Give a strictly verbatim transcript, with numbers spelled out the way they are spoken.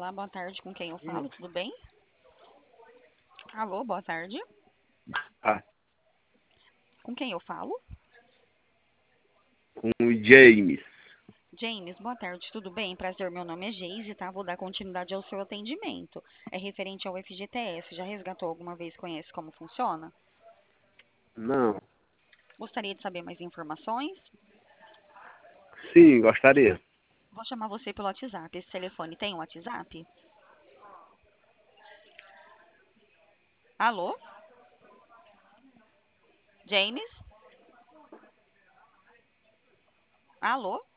Olá, boa tarde. Com quem eu falo? Tudo bem? Alô, boa tarde. Ah, Com quem eu falo? com o James. James, boa tarde. Tudo bem? Prazer, meu nome é Geise, tá? Vou dar continuidade ao seu atendimento. É referente ao F G T S. Já resgatou alguma vez? Conhece como funciona? Não. Gostaria de saber mais informações? Sim, gostaria. Vou chamar você pelo WhatsApp. Esse telefone tem um WhatsApp? Alô? James? Alô?